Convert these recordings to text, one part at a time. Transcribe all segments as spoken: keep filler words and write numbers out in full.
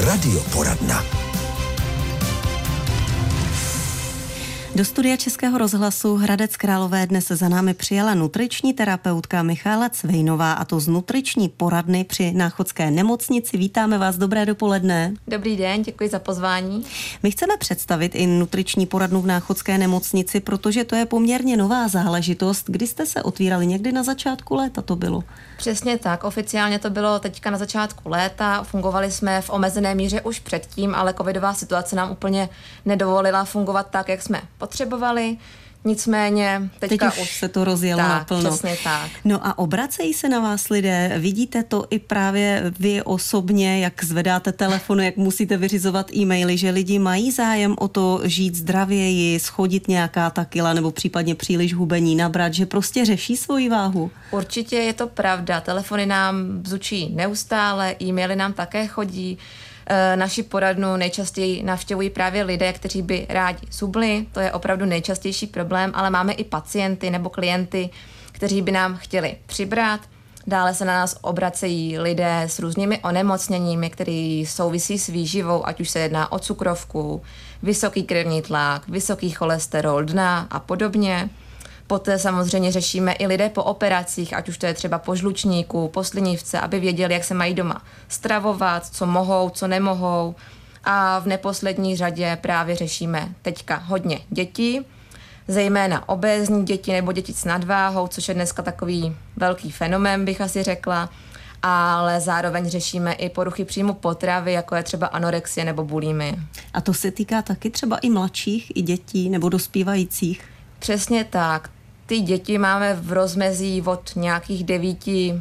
Radioporadna. Do studia Českého rozhlasu Hradec Králové dnes za námi přijala nutriční terapeutka Michaela Cvejnová, a to z nutriční poradny při Náchodské nemocnici. Vítáme vás, dobré dopoledne. Dobrý den, děkuji za pozvání. My chceme představit i nutriční poradnu v Náchodské nemocnici, protože to je poměrně nová záležitost. Kdy jste se otvírali? Někdy na začátku léta to bylo? Přesně tak, oficiálně to bylo teďka na začátku léta, fungovali jsme v omezené míře už předtím, ale covidová situace nám úplně nedovolila fungovat tak, jak jsme potřebovali. Nicméně teďka Teď už, už se to rozjelo tak, naplno. Přesně tak. No a obracejí se na vás lidé, vidíte to i právě vy osobně, jak zvedáte telefony, jak musíte vyřizovat e-maily, že lidi mají zájem o to žít zdravěji, schodit nějaká ta kila nebo případně příliš hubení nabrat, že prostě řeší svoji váhu? Určitě je to pravda, telefony nám bzučí neustále, e-maily nám také chodí. Naši poradnu nejčastěji navštěvují právě lidé, kteří by rádi zhubli, to je opravdu nejčastější problém, ale máme i pacienty nebo klienty, kteří by nám chtěli přibrat. Dále se na nás obracejí lidé s různými onemocněními, které souvisí s výživou, ať už se jedná o cukrovku, vysoký krevní tlak, vysoký cholesterol, dna a podobně. Poté samozřejmě řešíme i lidé po operacích, ať už to je třeba po žlučníku, po slinivce, aby věděli, jak se mají doma stravovat, co mohou, co nemohou. A v neposlední řadě právě řešíme teďka hodně dětí, zejména obézní děti nebo děti s nadváhou, což je dneska takový velký fenomén, bych asi řekla. Ale zároveň řešíme i poruchy příjmu potravy, jako je třeba anorexie nebo bulimie. A to se týká taky třeba i mladších, i dětí nebo dospívajících? Přesně tak. Ty děti máme v rozmezí od nějakých devíti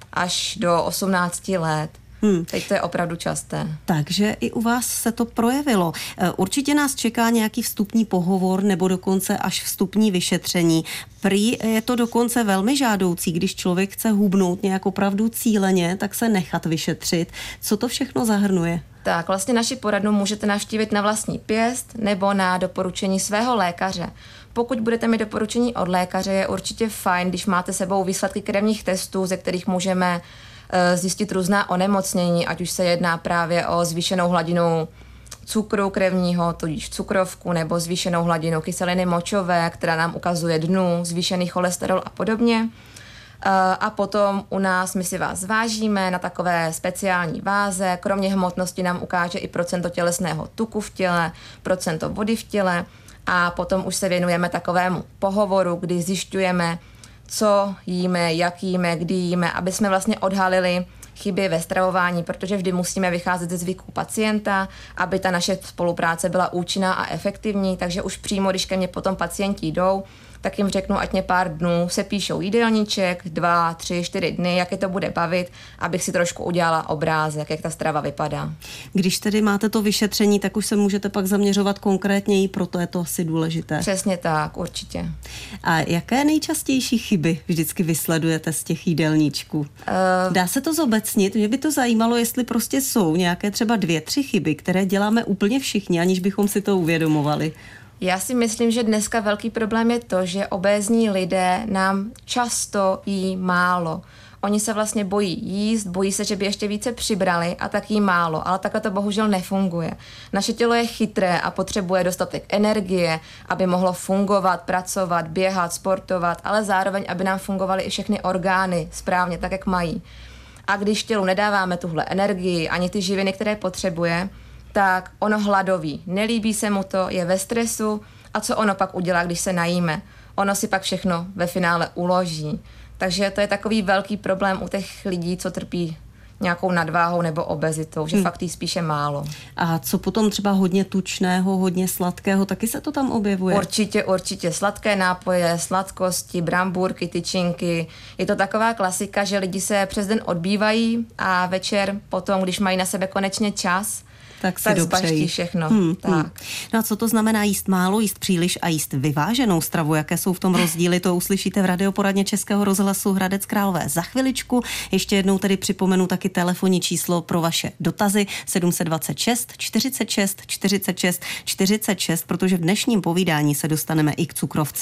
až do osmnácti let. Hmm. Teď to je opravdu časté. Takže i u vás se to projevilo. Určitě nás čeká nějaký vstupní pohovor nebo dokonce až vstupní vyšetření. Prý je to dokonce velmi žádoucí, když člověk chce hubnout nějak opravdu cíleně, tak se nechat vyšetřit. Co to všechno zahrnuje? Tak vlastně naši poradnu můžete navštívit na vlastní pěst nebo na doporučení svého lékaře. Pokud budete mít doporučení od lékaře, je určitě fajn, když máte sebou výsledky krevních testů, ze kterých můžeme zjistit různá onemocnění, ať už se jedná právě o zvýšenou hladinu cukru krevního, tudíž cukrovku, nebo zvýšenou hladinu kyseliny močové, která nám ukazuje dnu, zvýšený cholesterol a podobně. A potom u nás my si vás vážíme na takové speciální váze. Kromě hmotnosti nám ukáže i procento tělesného tuku v těle, procento vody v těle a potom už se věnujeme takovému pohovoru, kdy zjišťujeme, co jíme, jak jíme, kdy jíme, aby jsme vlastně odhalili chyby ve stravování, protože vždy musíme vycházet ze zvyků pacienta, aby ta naše spolupráce byla účinná a efektivní, takže už přímo, když ke mně potom pacienti jdou, tak jim řeknu, ať mě pár dnů se píšou jídelníček, dva, tři, čtyři dny, jak je to bude bavit, abych si trošku udělala obrázek, jak ta strava vypadá. Když tedy máte to vyšetření, tak už se můžete pak zaměřovat konkrétněji, proto je to asi důležité. Přesně tak, určitě. A jaké nejčastější chyby vždycky vysledujete z těch jídelníčků? Uh, Dá se to zobecnit? Mě by to zajímalo, jestli prostě jsou nějaké třeba dvě, tři chyby, které děláme úplně všichni, aniž bychom si to uvědomovali. Já si myslím, že dneska velký problém je to, že obézní lidé nám často jí málo. Oni se vlastně bojí jíst, bojí se, že by ještě více přibrali a tak jí málo, ale takhle to bohužel nefunguje. Naše tělo je chytré a potřebuje dostatek energie, aby mohlo fungovat, pracovat, běhat, sportovat, ale zároveň, aby nám fungovaly i všechny orgány správně, tak jak mají. A když tělu nedáváme tuhle energii ani ty živiny, které potřebuje, tak ono hladoví, nelíbí se mu to, je ve stresu a co ono pak udělá, když se najíme? Ono si pak všechno ve finále uloží. Takže to je takový velký problém u těch lidí, co trpí nějakou nadváhou nebo obezitou, že hmm. fakt jí spíše málo. A co potom třeba hodně tučného, hodně sladkého, taky se to tam objevuje? Určitě, určitě. Sladké nápoje, sladkosti, brambůrky, tyčinky. Je to taková klasika, že lidi se přes den odbývají a večer potom, když mají na sebe konečně čas, tak si tak dopřejí všechno. Hmm, tak. Hmm. No a co to znamená jíst málo, jíst příliš a jíst vyváženou stravu? Jaké jsou v tom rozdíly? To uslyšíte v radioporadně Českého rozhlasu Hradec Králové za chviličku. Ještě jednou tedy připomenu taky telefonní číslo pro vaše dotazy sedm set dvacet šest čtyřicet šest čtyřicet šest čtyřicet šest, protože v dnešním povídání se dostaneme i k cukrovce.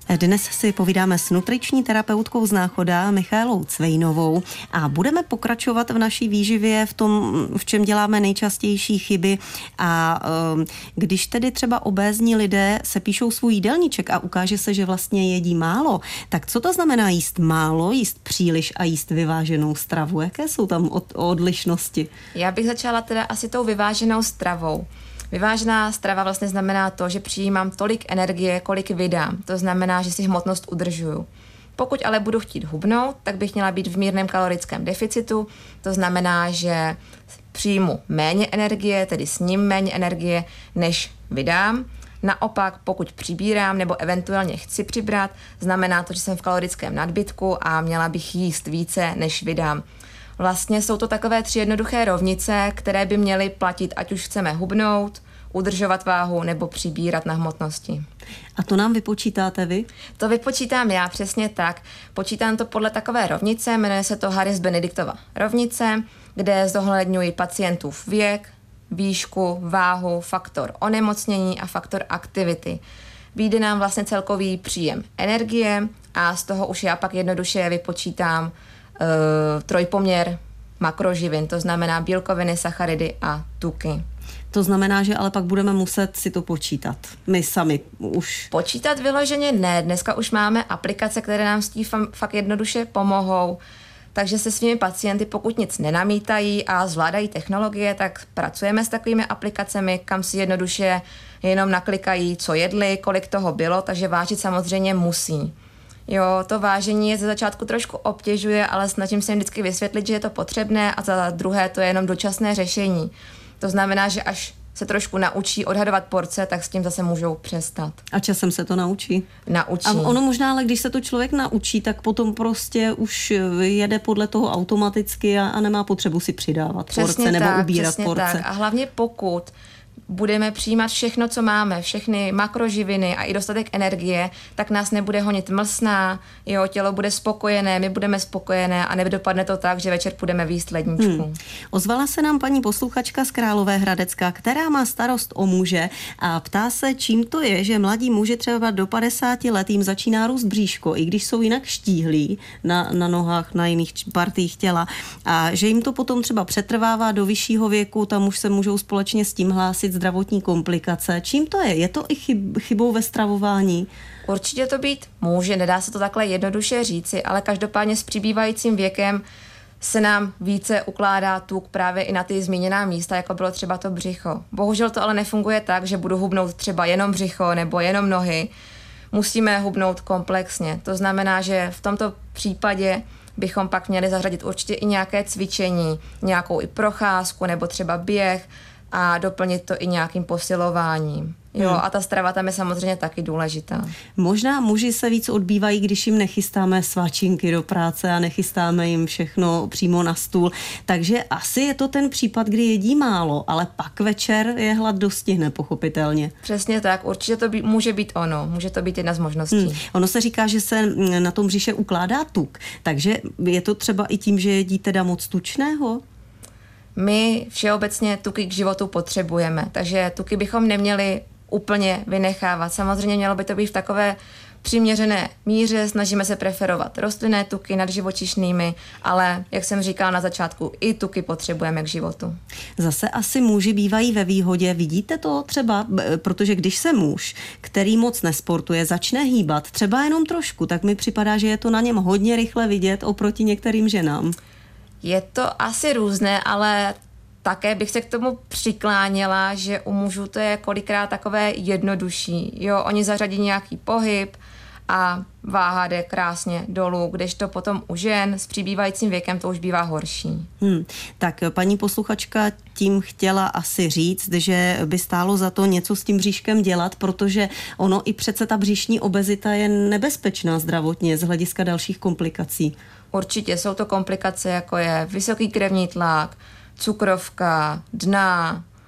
Dnes si povídáme s nutriční terapeutkou z Náchoda Michaelou Cvejnovou a budeme pokračovat v naší výživě v tom, v čem děláme nejčastější chyby. A um, když tedy třeba obézní lidé se píšou svůj jídelníček a ukáže se, že vlastně jedí málo, tak co to znamená jíst málo, jíst příliš a jíst vyváženou stravu? Jaké jsou tam od, odlišnosti? Já bych začala teda asi tou vyváženou stravou. Vyvážená strava vlastně znamená to, že přijímám tolik energie, kolik vydám. To znamená, že si hmotnost udržuju. Pokud ale budu chtít hubnout, tak bych měla být v mírném kalorickém deficitu. To znamená, že přijmu méně energie, tedy sním méně energie, než vydám. Naopak, pokud přibírám nebo eventuálně chci přibrat, znamená to, že jsem v kalorickém nadbytku a měla bych jíst více, než vydám. Vlastně jsou to takové tři jednoduché rovnice, které by měly platit, ať už chceme hubnout, udržovat váhu nebo přibírat na hmotnosti. A to nám vypočítáte vy? To vypočítám já přesně tak. Počítám to podle takové rovnice, jmenuje se to Harris-Benediktova rovnice, kde zohledňuji pacientův věk, výšku, váhu, faktor onemocnění a faktor aktivity. Vyjde nám vlastně celkový příjem energie a z toho už já pak jednoduše vypočítám Uh, trojpoměr makroživin, to znamená bílkoviny, sacharidy a tuky. To znamená, že ale pak budeme muset si to počítat. My sami už. Počítat vyloženě ne. Dneska už máme aplikace, které nám s tím fakt jednoduše pomohou. Takže se svými pacienty, pokud nic nenamítají a zvládají technologie, tak pracujeme s takovými aplikacemi, kam si jednoduše jenom naklikají, co jedli, kolik toho bylo, takže vážit samozřejmě musí. Jo, to vážení je ze začátku trošku obtěžuje, ale snažím se jim vždycky vysvětlit, že je to potřebné a za druhé to je jenom dočasné řešení. To znamená, že až se trošku naučí odhadovat porce, tak s tím zase můžou přestat. A časem se to naučí? Naučí. A ono možná, ale když se to člověk naučí, tak potom prostě už jede podle toho automaticky a, a nemá potřebu si přidávat přesně porce nebo tak, ubírat přesně porce. Tak. A hlavně pokud budeme přijímat všechno, co máme, všechny makroživiny a i dostatek energie, tak nás nebude honit mlsná, jo, tělo bude spokojené, my budeme spokojené a nedopadne to tak, že večer půjdeme výjíst ledničku. Hmm. Ozvala se nám paní posluchačka z Královéhradecka, která má starost o muže a ptá se, čím to je, že mladí muži třeba do padesáti let jim začíná růst bříško, i když jsou jinak štíhlí na, na nohách, na jiných partiích těla a že jim to potom třeba přetrvává do vyššího věku, tam už se můžou společně s tím hlásit zdravotní komplikace. Čím to je? Je to i chyb, chybou ve stravování? Určitě to být může, nedá se to takhle jednoduše říci, ale každopádně s přibývajícím věkem se nám více ukládá tuk právě i na ty zmíněná místa, jako bylo třeba to břicho. Bohužel to ale nefunguje tak, že budu hubnout třeba jenom břicho nebo jenom nohy. Musíme hubnout komplexně. To znamená, že v tomto případě bychom pak měli zařadit určitě i nějaké cvičení, nějakou i procházku nebo třeba běh, a doplnit to i nějakým posilováním. Jo, hmm. A ta strava tam je samozřejmě taky důležitá. Možná muži se víc odbývají, když jim nechystáme svačinky do práce a nechystáme jim všechno přímo na stůl. Takže asi je to ten případ, kdy jedí málo, ale pak večer je hlad dostihne, pochopitelně. Přesně tak, určitě to být, může být ono, může to být jedna z možností. Hmm. Ono se říká, že se na tom břiše ukládá tuk, takže je to třeba i tím, že jedí teda moc tučného? My všeobecně tuky k životu potřebujeme, takže tuky bychom neměli úplně vynechávat. Samozřejmě mělo by to být v takové přiměřené míře, snažíme se preferovat rostlinné tuky nad živočišnými, ale jak jsem říkala na začátku, i tuky potřebujeme k životu. Zase asi muži bývají ve výhodě, vidíte to třeba, protože když se muž, který moc nesportuje, začne hýbat třeba jenom trošku, tak mi připadá, že je to na něm hodně rychle vidět oproti některým ženám. Je to asi různé, ale také bych se k tomu přikláněla, že u mužů to je kolikrát takové jednodušší. Jo, oni zařadí nějaký pohyb a váha jde krásně dolů, kdežto potom u žen s přibývajícím věkem to už bývá horší. Hmm, tak paní posluchačka tím chtěla asi říct, že by stálo za to něco s tím bříškem dělat, protože ono i přece ta břišní obezita je nebezpečná zdravotně z hlediska dalších komplikací. Určitě jsou to komplikace, jako je vysoký krevní tlak, cukrovka, dna,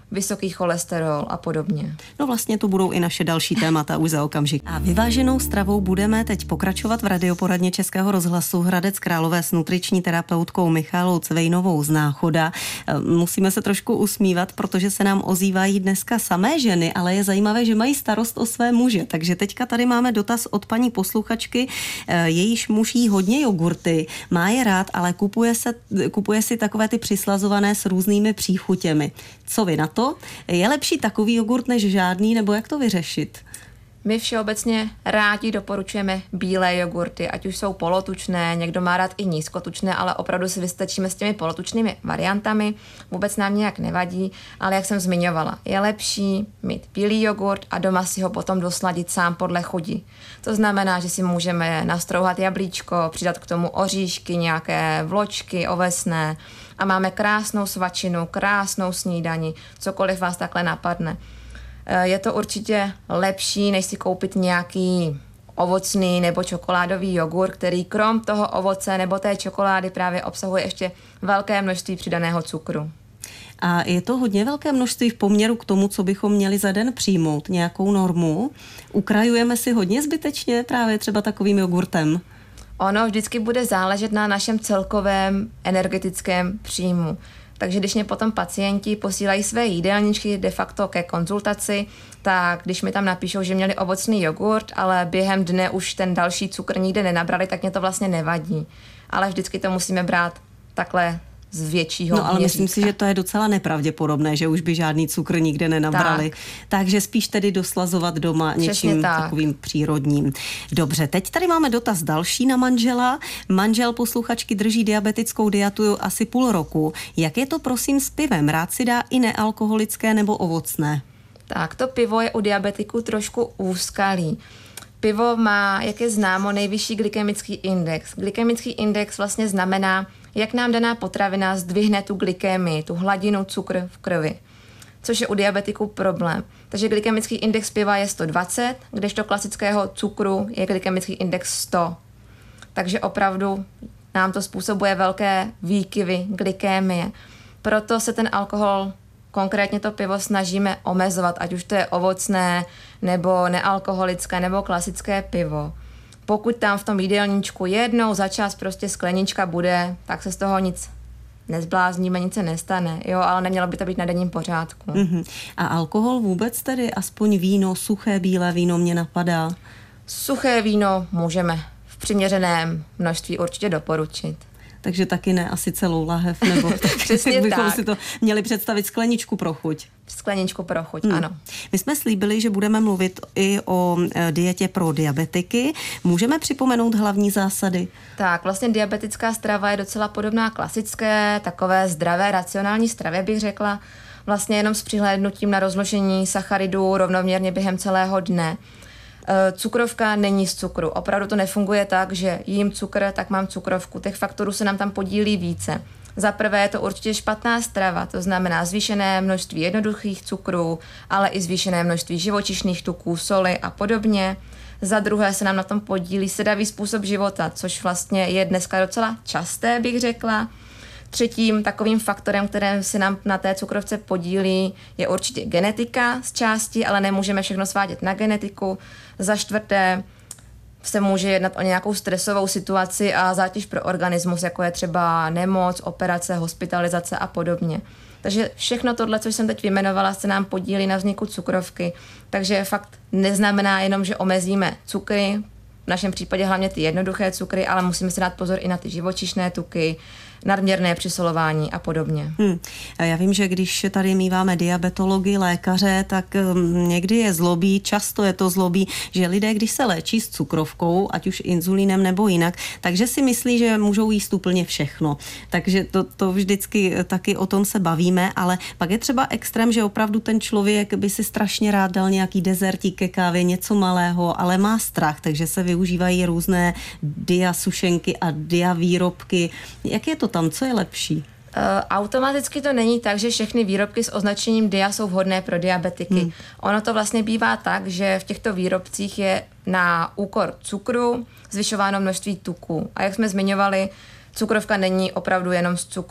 vysoký cholesterol a podobně. No vlastně to budou i naše další témata už za okamžik. A vyváženou stravou budeme teď pokračovat v radioporadně Českého rozhlasu Hradec Králové s nutriční terapeutkou Michaelou Cvejnovou z Náchoda. Musíme se trošku usmívat, protože se nám ozývají dneska samé ženy, ale je zajímavé, že mají starost o své muže. Takže teďka tady máme dotaz od paní posluchačky, jejíž muž jí hodně jogurty, má je rád, ale kupuje, se, kupuje si takové ty přislazované s různými příchutěmi. Co vy na to? Je lepší takový jogurt než žádný, nebo jak to vyřešit? My všeobecně rádi doporučujeme bílé jogurty, ať už jsou polotučné, někdo má rád i nízkotučné, ale opravdu si vystačíme s těmi polotučnými variantami, vůbec nám nějak nevadí, ale jak jsem zmiňovala, je lepší mít bílý jogurt a doma si ho potom dosladit sám podle chuti. To znamená, že si můžeme nastrouhat jablíčko, přidat k tomu oříšky, nějaké vločky ovesné a máme krásnou svačinu, krásnou snídani, cokoliv vás takhle napadne. Je to určitě lepší, než si koupit nějaký ovocný nebo čokoládový jogurt, který krom toho ovoce nebo té čokolády právě obsahuje ještě velké množství přidaného cukru. A je to hodně velké množství v poměru k tomu, co bychom měli za den přijmout, nějakou normu. Ukrajujeme si hodně zbytečně právě třeba takovým jogurtem. Ono vždycky bude záležet na našem celkovém energetickém příjmu. Takže když mě potom pacienti posílají své jídelníčky de facto ke konzultaci, tak když mi tam napíšou, že měli ovocný jogurt, ale během dne už ten další cukr nikde nenabrali, tak mě to vlastně nevadí. Ale vždycky to musíme brát takhle z většího No ale měřítka. myslím si, že to je docela nepravděpodobné, že už by žádný cukr nikde nenabrali. Tak. Takže spíš tedy doslazovat doma Přesně něčím tak. takovým přírodním. Dobře, teď tady máme dotaz další na manžela. Manžel posluchačky drží diabetickou diatu asi půl roku. Jak je to prosím s pivem? Rád si dá i nealkoholické nebo ovocné? Tak to pivo je u diabetiků trošku úskalý. Pivo má, jak je známo, nejvyšší glykemický index. Glykemický index vlastně znamená, jak nám daná potravina zdvihne tu glykemii, tu hladinu cukru v krvi, což je u diabetiků problém. Takže glykemický index piva je sto dvacet, kdežto klasického cukru je glykemický index sto. Takže opravdu nám to způsobuje velké výkyvy glykemie. Proto se ten alkohol, konkrétně to pivo, snažíme omezovat, ať už to je ovocné, nebo nealkoholické, nebo klasické pivo. Pokud tam v tom jídelníčku jednou za čas prostě sklenička bude, tak se z toho nic nezblázníme, nic se nestane, jo, ale nemělo by to být na denním pořádku. Mm-hmm. A alkohol vůbec tedy, aspoň víno, suché bílé víno mě napadá? Suché víno můžeme v přiměřeném množství určitě doporučit. Takže taky ne asi celou lahev, nebo Přesně bychom tak. si to měli představit skleničku pro chuť. Skleničku pro chuť, hmm. ano. My jsme slíbili, že budeme mluvit i o e, dietě pro diabetiky. Můžeme připomenout hlavní zásady? Tak, vlastně diabetická strava je docela podobná klasické, takové zdravé, racionální stravě, bych řekla. Vlastně jenom s přihlédnutím na rozložení sacharidů rovnoměrně během celého dne. Cukrovka není z cukru. Opravdu to nefunguje tak, že jím cukr, tak mám cukrovku. Těch faktorů se nám tam podílí více. Za prvé je to určitě špatná strava, to znamená zvýšené množství jednoduchých cukrů, ale i zvýšené množství živočišných tuků, soli a podobně. Za druhé se nám na tom podílí sedavý způsob života, což vlastně je dneska docela časté, bych řekla. Třetím takovým faktorem, kterým se nám na té cukrovce podílí, je určitě genetika z části, ale nemůžeme všechno svádět na genetiku. Za čtvrté se může jednat o nějakou stresovou situaci a zátěž pro organismus, jako je třeba nemoc, operace, hospitalizace a podobně. Takže všechno tohle, co jsem teď vyjmenovala, se nám podílí na vzniku cukrovky. Takže fakt neznamená jenom, že omezíme cukry, v našem případě hlavně ty jednoduché cukry, ale musíme si dát pozor i na ty živočišné tuky, nadměrné přisolování a podobně. Hmm. Já vím, že když tady míváme diabetology, lékaře, tak někdy je zlobí, často je to zlobí, že lidé, když se léčí s cukrovkou, ať už inzulínem nebo jinak, takže si myslí, že můžou jíst úplně všechno. Takže to, to vždycky taky o tom se bavíme, ale pak je třeba extrém, že opravdu ten člověk by si strašně rád dal nějaký dezertík ke kávě, něco malého, ale má strach, takže se využívají různé dia sušenky a dia výrobky. Jak je to tam, co je lepší? Uh, automaticky to není tak, že všechny výrobky s označením dia jsou vhodné pro diabetiky. Hmm. Ono to vlastně bývá tak, že v těchto výrobcích je na úkor cukru zvyšováno množství tuků. A jak jsme zmiňovali, cukrovka není opravdu jenom z cukru.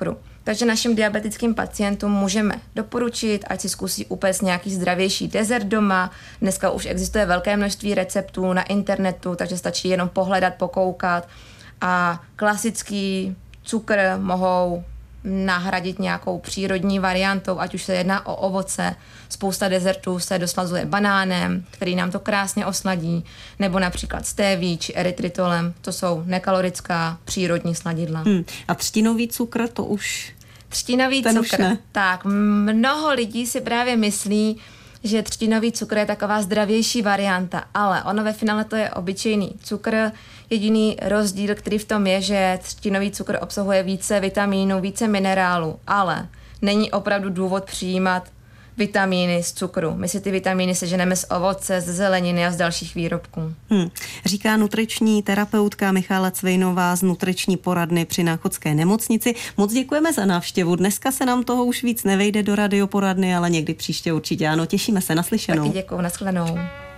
Takže našim diabetickým pacientům můžeme doporučit, ať si zkusí upéct nějaký zdravější dezert doma. Dneska už existuje velké množství receptů na internetu, takže stačí jenom pohledat, pokoukat. A klasický cukr mohou nahradit nějakou přírodní variantou, ať už se jedná o ovoce. Spousta dezertů se doslazuje banánem, který nám to krásně osladí, nebo například stéví či erytritolem. To jsou nekalorická přírodní sladidla. Hmm. A třtinový cukr, to už... Třtinový Ten cukr. Tak, mnoho lidí si právě myslí, že třtinový cukr je taková zdravější varianta, ale ono ve finále to je obyčejný cukr. Jediný rozdíl, který v tom je, že třtinový cukr obsahuje více vitamínů, více minerálů, ale není opravdu důvod přijímat vitamíny z cukru. My si ty vitamíny seženeme z ovoce, z zeleniny a z dalších výrobků. Hmm. Říká nutriční terapeutka Michála Cvejnová z nutriční poradny při Náchodské nemocnici. Moc děkujeme za návštěvu. Dneska se nám toho už víc nevejde do radioporadny, ale někdy příště určitě ano. Těšíme se, naslyšenou. Taky děkuju, nashledanou.